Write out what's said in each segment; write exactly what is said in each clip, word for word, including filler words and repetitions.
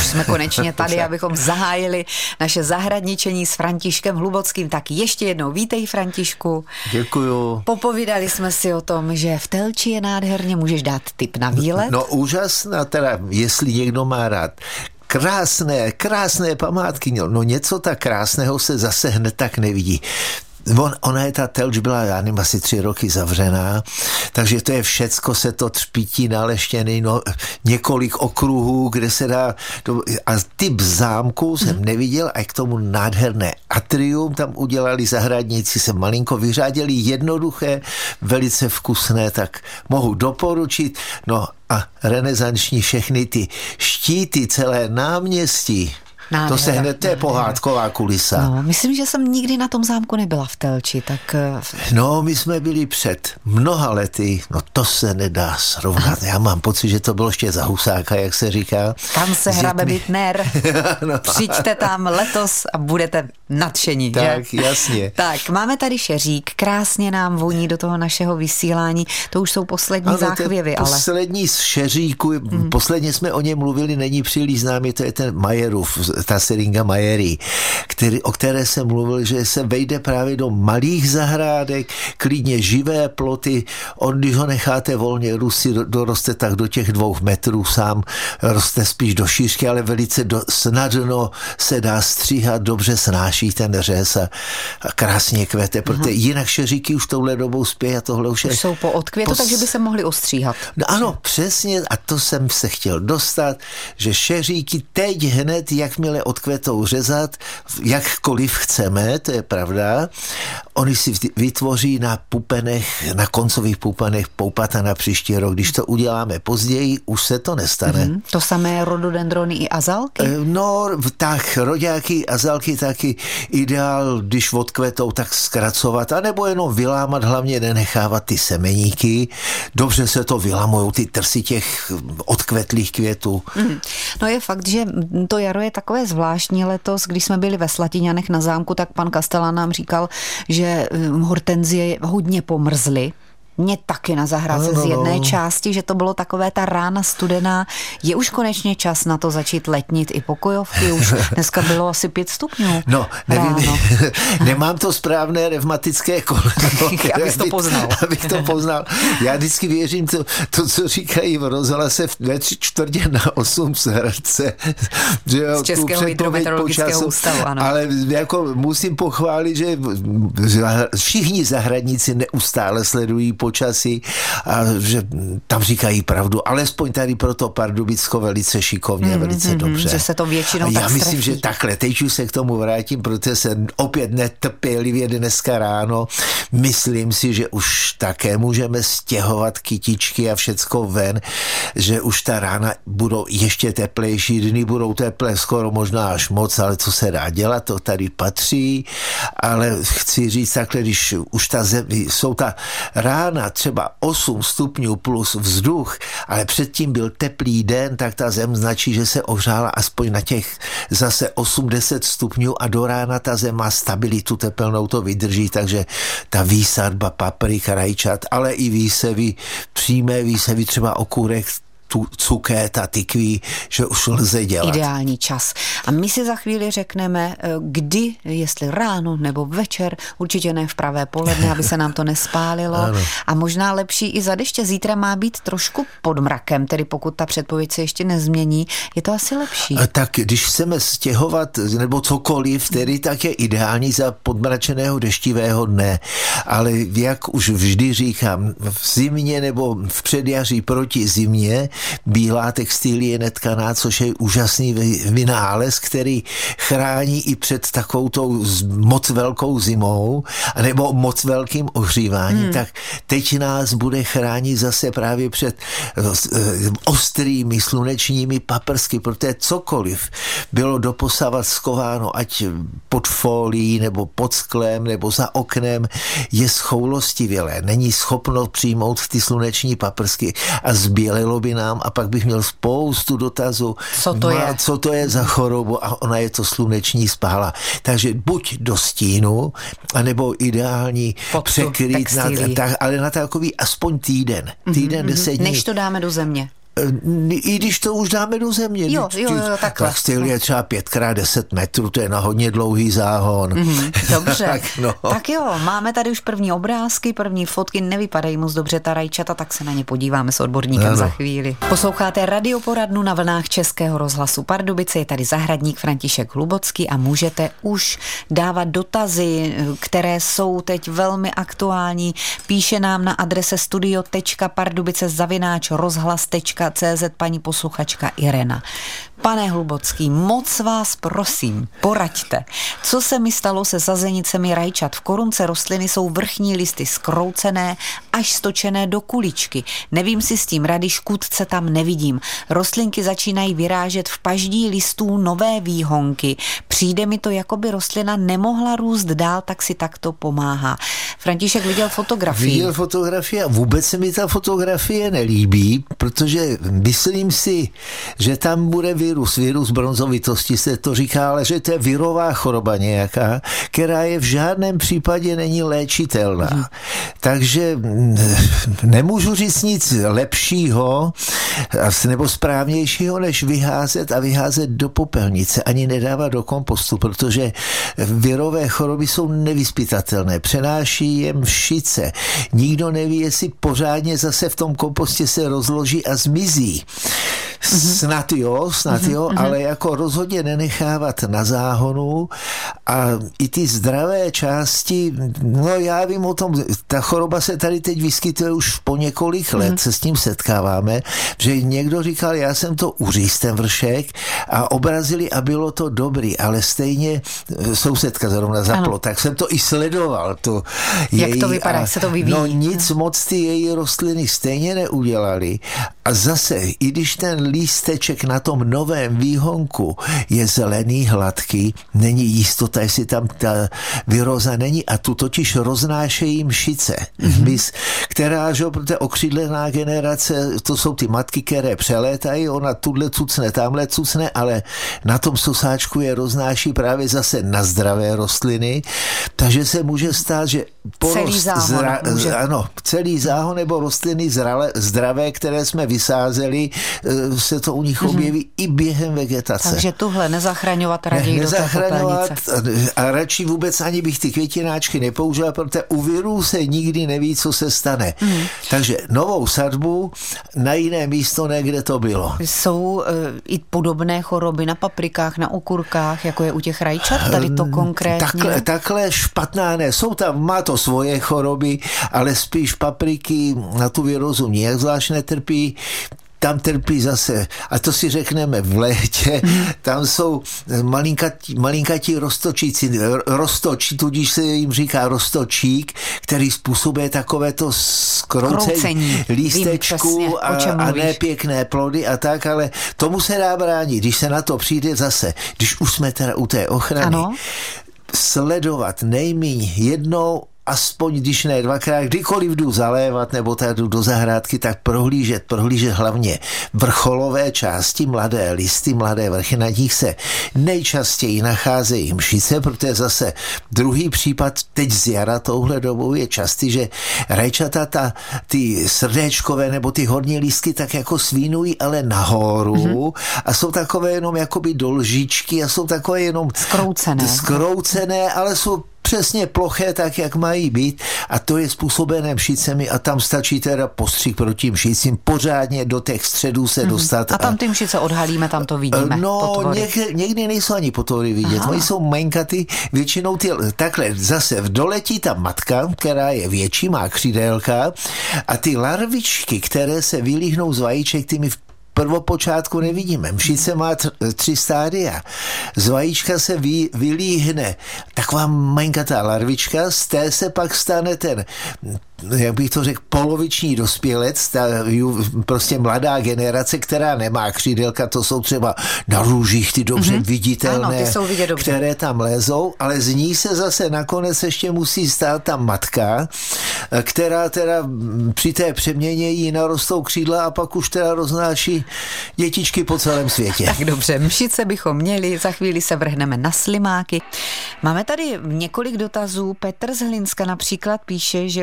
už jsme konečně tady, abychom zahájili naše zahradničení s Františkem Hlubockým. Tak ještě jednou vítej, Františku. Děkuju. Popovídali jsme si o tom, že v Telči je nádherně, můžeš dát tip na výlet? No úžasná, teda jestli někdo má rád krásné, krásné památky, no něco tak krásného se zase hned tak nevidí. On, ona je ta Telč byla, já nevím, asi tři roky zavřená, takže to je všecko, se to třpítí naleštěný, no, několik okruhů, kde se dá, to, a typ zámku jsem neviděl, a k tomu nádherné atrium tam udělali zahradníci, se malinko vyřádili, jednoduché, velice vkusné, tak mohu doporučit, no a renesanční všechny ty štíty, celé náměstí. Nádhera, to se hned, to je pohádková kulisa. No, myslím, že jsem nikdy na tom zámku nebyla v Telči, tak... No, my jsme byli před mnoha lety, no to se nedá srovnat. Já mám pocit, že to bylo ještě za Husáka, jak se říká. Tam se hrabe Bitner. No. Přijďte tam letos a budete nadšení, tak, že? jasně. Tak, máme tady šeřík, krásně nám voní do toho našeho vysílání. To už jsou poslední ano, záchvěvy, ale... Poslední z šeříku, hmm. posledně jsme o něm mluvili, není příliš známý, to je ten Majerův, ta seringa Majeri, který, o které jsem mluvil, že se vejde právě do malých zahrádek, klidně živé ploty, on, když ho necháte volně rusy, doroste tak do těch dvou metrů sám, roste spíš do šířky, ale velice do, snadno se dá stříhat, dobře snáší ten řez a, a krásně kvete, protože jinak šeříky už touhle dobou spějí a tohle už je... Už jsou po odkvětu, pos... takže by se mohli ostříhat. No, ano, přesně, a to jsem se chtěl dostat, že šeříky teď hned, jakmile odkvetou řezat, jakkoliv chceme, to je pravda, oni si vytvoří na pupenech, na koncových pupenech poupata na příští rok. Když to uděláme později, už se to nestane. Mm-hmm. To samé rododendrony i azalky? No, tak roďáky, azalky taky ideál, když odkvetou, tak zkracovat, anebo jenom vylámat, hlavně nenechávat ty semeníky. Dobře se to vylamujou, ty trsy těch odkvetlých květů. Mm. No je fakt, že to jaro je takové zvláštní letos, když jsme byli ve Slatiňanech na zámku, tak pan Kastelán nám říkal, že hortenzie hodně pomrzly. Mně taky na zahrádce no, no, z jedné no. části, že to bylo takové ta rána studená. Je už konečně čas na to začít letnit i pokojovky. Už dneska bylo asi pět stupňů. No, nevím, nemám to správné revmatické koleno. Abych to poznal. Abych to poznal. Já vždycky věřím to, to co říkají v rozhlase ve tři čtvrtě na osm z Hradce. Z Českého hydrometeorologického ústavu, ano. Ale jako musím pochválit, že všichni zahradníci neustále sledují počasí a že tam říkají pravdu, alespoň tady pro to Pardubicko velice šikovně, mm, velice mm, dobře. Že se to většinou a já tak myslím, strefí. že takhle, teď už se k tomu vrátím, protože se opět netrpělivě dneska ráno, myslím si, že už také můžeme stěhovat kytičky a všecko ven, že už ta rána budou ještě teplejší, dny budou teplé skoro možná až moc, ale co se dá dělat, to tady patří, ale chci říct takhle, když už ta zem, jsou ta rána třeba osm stupňů plus vzduch, ale předtím byl teplý den, tak ta zem značí, že se ohřála aspoň na těch zase osm deset stupňů a do rána ta zem má stabilitu tepelnou, to vydrží, takže ta výsadba paprik, rajčat, ale i výsevy, přímé výsevy, třeba okurek, tu cukéta, tykví, že už lze dělat. Ideální čas. A my si za chvíli řekneme, kdy, jestli ráno nebo večer, určitě ne v pravé poledne, aby se nám to nespálilo. Ano. A možná lepší i za deště. Zítra má být trošku pod mrakem, tedy pokud ta předpověď se ještě nezmění, je to asi lepší. A tak když chceme stěhovat nebo cokoliv, tedy tak je ideální za podmračeného deštivého dne. Ale jak už vždy říkám, v zimě nebo v předjaří proti zimě bílá textilie netkaná, což je úžasný vynález, který chrání i před takovou moc velkou zimou nebo moc velkým ohříváním, hmm. tak teď nás bude chránit zase právě před ostrými slunečními paprsky, protože cokoliv bylo doposavat skováno, ať pod fólií nebo pod sklem nebo za oknem, je schoulostivělé, není schopno přijmout ty sluneční paprsky a zbělilo by nám a pak bych měl spoustu dotazů, co to je, co to je za chorobu a ona je to sluneční spála. Takže buď do stínu, anebo ideální překrýt, na, tak, ale na takový aspoň týden. Týden, mm-hmm, deset dní. Než to dáme do země. I když to už dáme do země. Jo, jo, jo, takhle. Tak styl je třeba pět krát deset metrů, to je na hodně dlouhý záhon. Mm, dobře. tak, no. tak jo, máme tady už první obrázky, první fotky, nevypadají moc dobře ta rajčata, tak se na ně podíváme s odborníkem ano. za chvíli. Posloucháte radioporadnu na vlnách Českého rozhlasu Pardubice, je tady zahradník František Hlubocký a můžete už dávat dotazy, které jsou teď velmi aktuální. Píše nám na adrese studio tečka pardubice zavináč rozhlas tečka cé zet paní posluchačka Irena. Pane Hlubocký, moc vás prosím, poraďte. Co se mi stalo se sazenicemi rajčat? V korunce rostliny jsou vrchní listy zkroucené až stočené do kuličky. Nevím si s tím rady, škůdce tam nevidím. Rostlinky začínají vyrážet v paždí listů nové výhonky. Přijde mi to, jako by rostlina nemohla růst dál, tak si takto pomáhá. František viděl fotografii. Viděl fotografii a vůbec se mi ta fotografie nelíbí, protože myslím si, že tam bude virus, virus bronzovitosti se to říká, ale že to je virová choroba nějaká, která je v žádném případě není léčitelná. Hmm. Takže nemůžu říct nic lepšího nebo správnějšího, než vyházet a vyházet do popelnice, ani nedávat do kompostu, protože virové choroby jsou nevyzpytatelné, přenáší je mšice. Nikdo neví, jestli pořádně zase v tom kompostě se rozloží a zmizí. Snad jo, snad jo, mm-hmm. ale jako rozhodně nenechávat na záhonu a i ty zdravé části, no já vím o tom, ta choroba se tady teď vyskytuje už po několik let, mm-hmm. se s tím setkáváme, že někdo říkal, já jsem to uříz ten vršek a obrazili a bylo to dobrý, ale stejně sousedka zrovna zaplo, tak jsem to i sledoval. To Jak její, to vypadá, jak se to vyvíjí? No nic moc ty její rostliny stejně neudělali a zase, i když ten lísteček na tom novém výhonku je zelený, hladký, není jistota, jestli tam ta viróza není a tu totiž roznášejí mšice, mm-hmm. která, že protože okřídlená generace, to jsou ty matky, které přelétají, ona tudle cucne, tamhle cucne, ale na tom sosáčku je roznáší právě zase na zdravé rostliny, takže se může stát, že porost celý záhon, zra, ano, celý záhon nebo rostliny zrale, zdravé, které jsme vysázeli, se to u nich objeví mm-hmm. i během vegetace. Takže tuhle nezachraňovat raději ne, do té popelnice. A radši vůbec ani bych ty květináčky nepoužila, protože u virů se nikdy neví, co se stane. Mm. Takže novou sadbu na jiné místo, ne kde to bylo. Jsou uh, i podobné choroby na paprikách, na okurkách, jako je u těch rajčat, tady to konkrétně? Takhle, takhle špatná ne. Jsou tam, má to svoje choroby, ale spíš papriky na tu virózu nijak zvlášť netrpí. Tam trpí zase, a to si řekneme v létě, mm. tam jsou malinkatí, malinkatí roztočíci, roztočí, tudíž se jim říká roztočík, který způsobuje takovéto skroucení lístečků a, a nepěkné plody a tak, ale tomu se dá bránit, když se na to přijde zase, když už jsme teda u té ochrany, ano. sledovat nejméně jednou aspoň když ne dvakrát, kdykoliv jdu zalévat nebo tady jdu do zahrádky, tak prohlížet, prohlížet hlavně vrcholové části, mladé listy, mladé vrchy, na nich se nejčastěji nacházejí mšice, protože zase druhý případ teď z jara touhle dobou je častý, že rajčata, ta, ty srdéčkové nebo ty horní lístky tak jako svínují, ale nahoru mm-hmm. a jsou takové jenom jakoby do lžičky a jsou takové jenom skroucené, skroucené ale jsou přesně ploché, tak jak mají být a to je způsobené mšicemi a tam stačí teda postřik proti mšicím, pořádně do těch středů se dostat. A tam ty mšice odhalíme, tam to vidíme. No, někdy, někdy nejsou ani potvory vidět, oni jsou malinkaty, většinou ty, takhle zase v doletí ta matka, která je větší, má křídélka a ty larvičky, které se vylíhnou z vajíček, ty mi v prvopočátku nevidíme. Mšice má tr- tři stádia. Z vajíčka se vy, vylíhne taková malinkatá larvička, z té se pak stane ten, jak bych to řekl, poloviční dospělec, ta prostě mladá generace, která nemá křídelka, to jsou třeba na růžích ty dobře mm-hmm. viditelné, ano, ty jsou vidět dobře. Které tam lézou, ale z ní se zase nakonec ještě musí stát ta matka, která teda při té přeměně jí narostou křídla a pak už teda roznáší dětičky po celém světě. Tak dobře, mšice bychom měli, za chvíli se vrhneme na slimáky. Máme tady několik dotazů. Petr z Hlinska například píše, že má od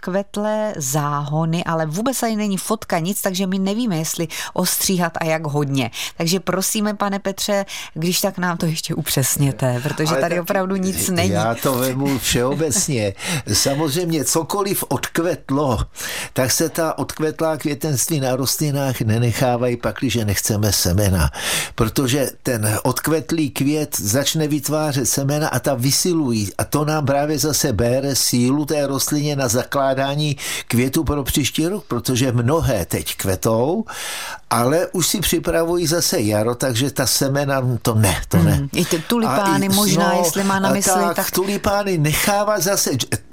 odkvetlé záhony, ale vůbec tady není fotka, nic, takže my nevíme, jestli ostříhat a jak hodně. Takže prosíme, pane Petře, když tak nám to ještě upřesněte, protože ale tady opravdu nic není. Já to vemu všeobecně. Samozřejmě cokoliv odkvetlo, tak se ta odkvetlá květenství na rostlinách nenechávají, pakliže nechceme semena. Protože ten odkvetlý květ začne vytvářet semena a ta vysilují. A to nám právě zase bere sílu té rostlině na zakládání květu pro příští rok, protože mnohé teď kvetou, ale už si připravují zase jaro, takže ta semena, to ne, to ne. Mm, I ty tulipány i, možná, no, jestli má na mysli. Tak, tak tulipány nechává zase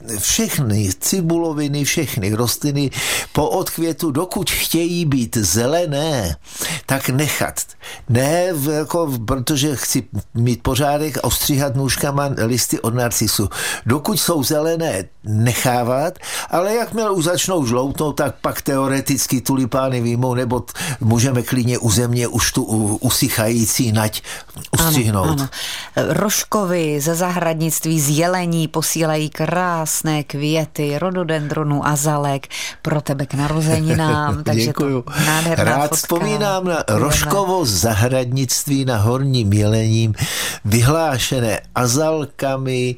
všechny cibuloviny, všechny rostliny po odkvětu, dokud chtějí být zelené, tak nechat. Ne, jako, protože chci mít pořádek a ostříhat nůžkama listy od narcisu. Dokud jsou zelené, nechávat, ale jakmile už začnou žloutnout, tak pak teoreticky tulipány výjmou, nebo t- můžeme klidně u země už tu usychající nať ustřihnout. Ano, ano. Rožkovy ze zahradnictví z jelení posílají krásné květy, rododendronů, azalek pro tebe k narozeninám. Takže děkuju. To nádherná Rád fotka. vzpomínám na Rožkovo zahradnictví na Horním Jelením, vyhlášené azalkami,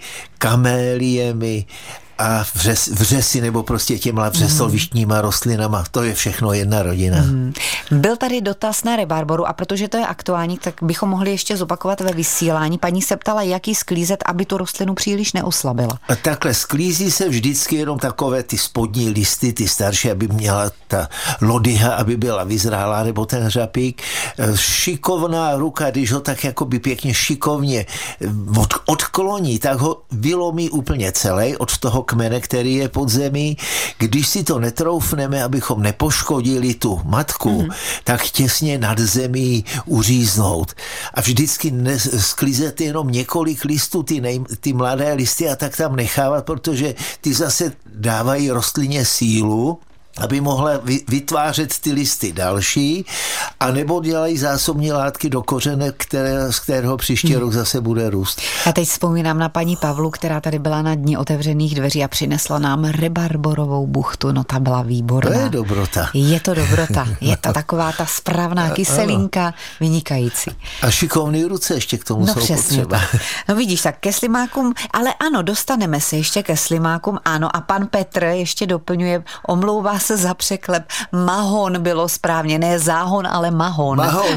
kaméliemi a vřes, vřesy nebo prostě těma vřesovištníma rostlinama. To je všechno jedna rodina. Mm. Byl tady dotaz na rebarboru a protože to je aktuální, tak bychom mohli ještě zopakovat ve vysílání. Paní se ptala, jak ji sklízet, aby tu rostlinu příliš neoslabila. A takhle sklízí se vždycky jenom takové ty spodní listy, ty starší, aby měla ta lodyha, aby byla vyzrálá, nebo ten řapík. Šikovná ruka, když ho tak jakoby pěkně šikovně od, odkloní, tak ho vylomí úplně celý od toho kmene, který je pod zemí. Když si to netroufneme, abychom nepoškodili tu matku, mm-hmm. tak těsně nad zemí uříznout. A vždycky sklízet jenom několik listů, ty, nej, ty mladé listy a tak tam nechávat, protože ty zase dávají rostlině sílu, aby mohla vytvářet ty listy další, anebo dělají zásobní látky do kořene, které, z kterého příští hmm. rok zase bude růst. Já teď vzpomínám na paní Pavlu, která tady byla na dní otevřených dveří a přinesla nám rebarborovou buchtu. No ta byla výborná. To je dobrota. Je to dobrota. Je to taková ta správná kyselinka, vynikající. A šikovný ruce ještě k tomu no, jsou přesně potřeba. Tak. No vidíš, tak ke slimákům, ale ano, dostaneme se ještě ke slimákům, ano, a pan Petr ještě doplňuje, omlouvá se za překlep. Mahon bylo správně, ne záhon, ale mahon. Mahon.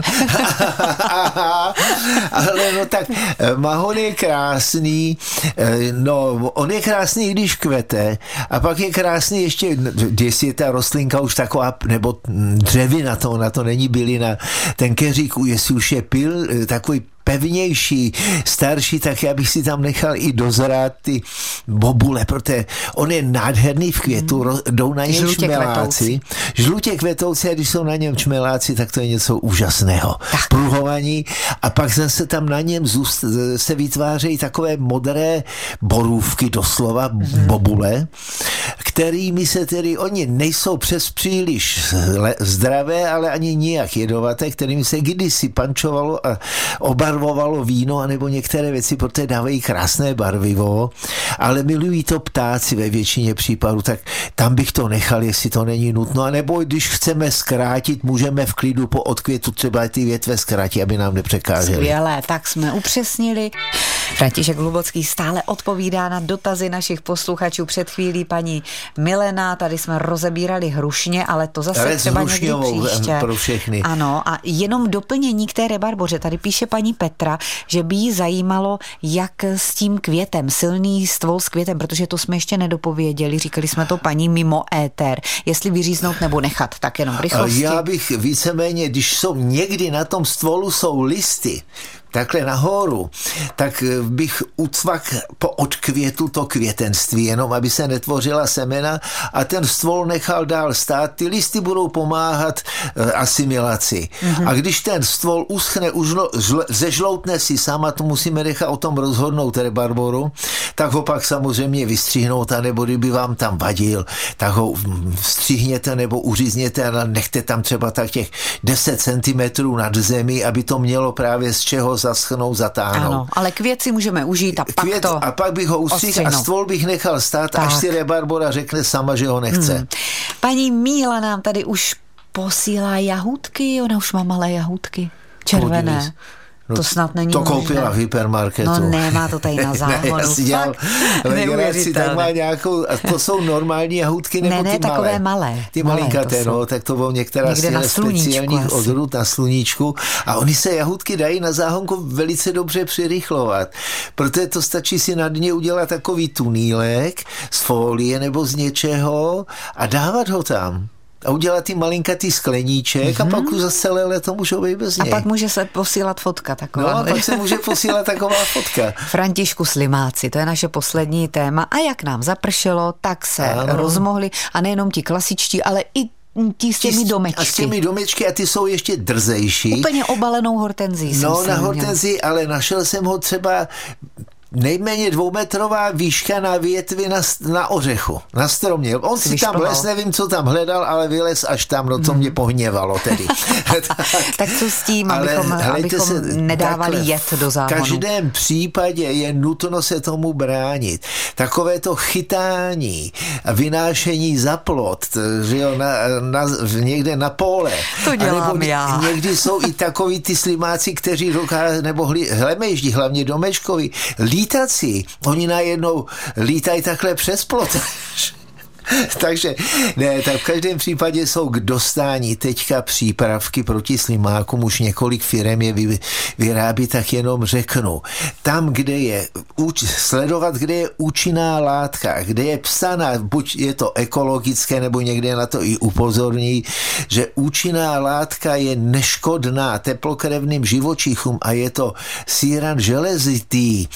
Ale no tak, mahon je krásný, no on je krásný, když kvete, a pak je krásný ještě, jestli je ta rostlinka už taková, nebo dřevina, to, ona to není bylina, ten keřík, jestli už je pil, takový pevnější, starší, tak já bych si tam nechal i dozrát ty bobule, protože on je nádherný v květu, hmm. jdou na něm žlutě čmeláci. Kvetoucí. Žlutě kvetoucí, a když jsou na něm čmeláci, tak to je něco úžasného. Pruhovaní a pak zase tam na něm zůst, se vytvářejí takové modré borůvky, doslova hmm. bobule, kterými se tedy, oni nejsou přes příliš zdravé, ale ani nijak jedovaté, kterými se kdysi pančovalo a obarvovalo víno, anebo některé věci, protože dávají krásné barvivo, ale milují to ptáci ve většině případů, tak tam bych to nechal, jestli to není nutno, anebo když chceme zkrátit, můžeme v klidu po odkvětu třeba ty větve zkrátit, aby nám nepřekážely. Skvělé, tak jsme upřesnili. František Hlubocký stále odpovídá na dotazy našich posluchačů. Před chvílí paní Milena, tady jsme rozebírali hrušně, ale to zase ale třeba někdy příště. Pro všechny. Ano, a jenom doplnění k té rebarboře. Tady píše paní Petra, že by jí zajímalo, jak s tím květem, silný stvol s květem, protože to jsme ještě nedopověděli, říkali jsme to paní mimo éter, jestli vyříznout nebo nechat, tak jenom v rychlosti. Já bych víceméně, když jsou někdy na tom stvolu jsou listy, takhle nahoru, tak bych ucvak po odkvětu to květenství, jenom aby se netvořila semena a ten stvol nechal dál stát. Ty listy budou pomáhat asimilaci. Mm-hmm. A když ten stvol uschne, užlo, žl, zežloutne si sama, to musíme nechat o tom rozhodnout rebarboru, tak ho pak samozřejmě vystřihnout, anebo kdyby vám tam vadil, tak ho střihněte nebo uřízněte a nechte tam třeba tak těch deset centimetrů nad zemí, aby to mělo právě z čeho zaschnout, zatáhnout. Ano, ale květ si můžeme užít a pak květ, to a pak bych ho ustřihl a stvol bych nechal stát, tak. Až si rebarbora řekne sama, že ho nechce. Hmm. Paní Míla nám tady už posílá jahůdky, ona už má malé jahůdky, červené. No, to snad není To možné. Koupila v hypermarketu. No nemá to tady na záhonu. Ne, já si dělal legraci, tak má nějakou, a to jsou normální jahůdky nebo ne, ne, ty malé? takové malé. Ty malinkaté, no, tak to bylo některá z těch speciálních odrůd na sluníčku. A oni se jahůdky dají na záhonku velice dobře přirychlovat. Protože to stačí si na dně udělat takový tunýlek z folie nebo z něčeho a dávat ho tam. A udělat ty malinkatý skleníček mm-hmm. a pak už za celé leto můžou být bez něj. A pak může se posílat fotka taková. No a pak se může posílat taková fotka. Františku, slimáci, to je naše poslední téma. A jak nám zapršelo, tak se ano. rozmohli. A nejenom ti klasičtí, ale i ti s těmi domečky. A s těmi domečky a ty jsou ještě drzejší. Úplně obalenou hortenzí. No na hortenzii, ale našel jsem ho třeba nejméně dvoumetrová výška na větvi na, na ořechu, na stromě. On si tam les, nevím, co tam hledal, ale vylez až tam, no to hmm. mě pohněvalo tedy. tak, tak co s tím, abychom, abychom se, nedávali takhle, jed do záhonu? V každém případě je nutno se tomu bránit. Takové to chytání, vynášení za plot, že jo, na, na, někde na pole. To dělám já. Někdy jsou i takový ty slimáci, kteří dokáží, nebo hlemeždí, hlavně domečkoví, lítací. Oni najednou lítají takhle přes plot. Takže ne, tak v každém případě jsou k dostání teďka přípravky proti slimákům, už několik firem je vy, vyrábí, tak jenom řeknu. Tam, kde je, uč, sledovat, kde je účinná látka, kde je psaná, buď je to ekologické, nebo někde na to i upozorní, že účinná látka je neškodná teplokrevným živočichům a je to síran železitý.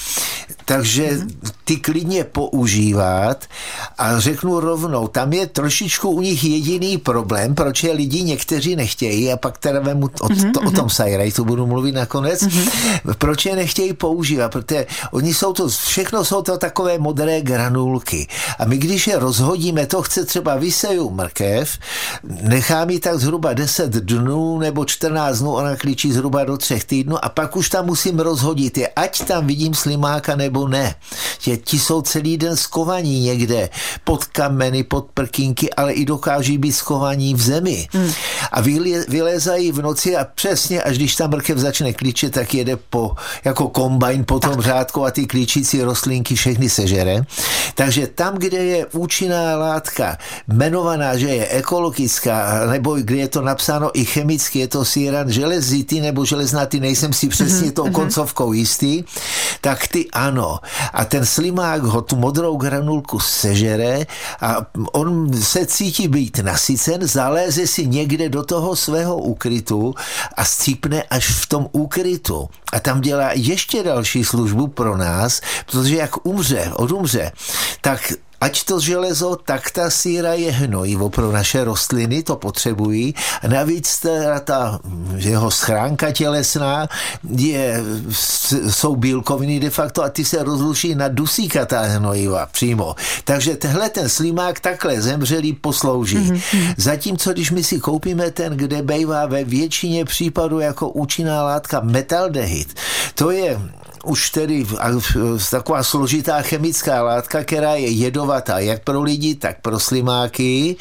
Takže ty klidně používat a řeknu rovnou, tam je trošičku u nich jediný problém, proč je lidi někteří nechtějí a pak teda vemu o, to, o tom sajrajtu budu mluvit nakonec, mm-hmm. proč je nechtějí používat, protože oni jsou to, všechno jsou to takové modré granulky a my když je rozhodíme, to chce třeba vyseju mrkev, nechám ji tak zhruba deset dnů nebo čtrnáct dnů, ona klíčí zhruba do třech týdnů a pak už tam musím rozhodit je, ať tam vidím slimáka nebo ne. Že ti jsou celý den skovaní někde pod kameny, pod prkínky, ale i dokáží být skovaní v zemi. Hmm. A vylézají v noci a přesně, až když ta mrkev začne klíčet, tak jede po, jako kombajn po tom řádku a ty klíčící rostlinky všechny sežere. Takže tam, kde je účinná látka jmenovaná, že je ekologická, nebo kde je to napsáno i chemicky, je to síran železitý nebo železnatý, nejsem si přesně mm-hmm. tou koncovkou jistý, tak ty ano. A ten slimák ho tu modrou granulku sežere a on se cítí být nasycen, zaléze si někde do toho svého úkrytu a scípne až v tom úkrytu. A tam dělá ještě další službu pro nás, protože jak umře, odumře, tak ať to železo, tak ta síra je hnojivo pro naše rostliny, to potřebují. A navíc ta, ta jeho schránka tělesná je, jsou bílkoviny de facto a ty se rozluší na dusíkatá hnojiva přímo. Takže tehle ten slimák takhle zemřelý poslouží. Mm-hmm. Zatímco, když my si koupíme ten, kde bejvá ve většině případů jako účinná látka metaldehyd, to je už tedy taková složitá chemická látka, která je jedovatá jak pro lidi, tak pro slimáky.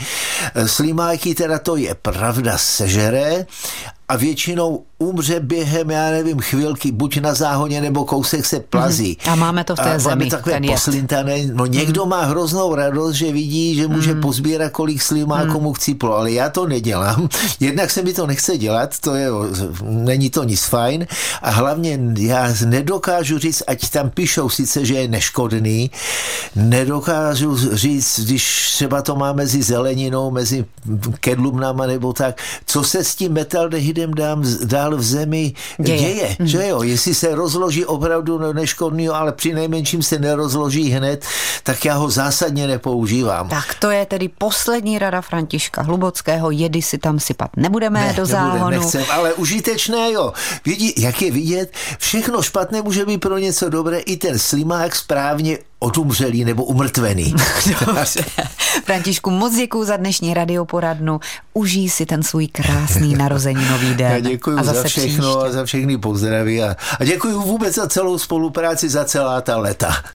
Slimáky teda to je pravda sežere a většinou umře během, já nevím, chvilky, buď na záhoně, nebo kousek se plazí. A máme to v té a zemi, máme takové poslintané. No někdo mm. má hroznou radost, že vidí, že může mm. pozbírat, kolik slimáků mu chcíplo, ale já to nedělám. Jednak se mi to nechce dělat, to je, není to nic fajn a hlavně já nedokážu říct, ať tam píšou sice, že je neškodný, nedokážu říct, když třeba to má mezi zeleninou, mezi kedlubnama nebo tak, co se s tím metaldehydem dám, dál v zemi děje, děje mm. že jo, jestli se rozloží opravdu neškodný, ale při nejmenším se nerozloží hned, tak já ho zásadně nepoužívám. Tak to je tedy poslední rada Františka Hlubockého, jedy si tam sypat nebudeme ne, do záhonu. Nechcem, ale užitečné, jo. Vidí, jak je vidět, všechno špatné může být pro něco dobré, i ten slimák správně odumřelý nebo umrtvený. Dobře. Františku, moc děkuju za dnešní radioporadnu. Užij si ten svůj krásný narozeninový den. Já děkuju za všechno příště. A za všechny pozdraví a, a děkuju vůbec za celou spolupráci za celá ta léta.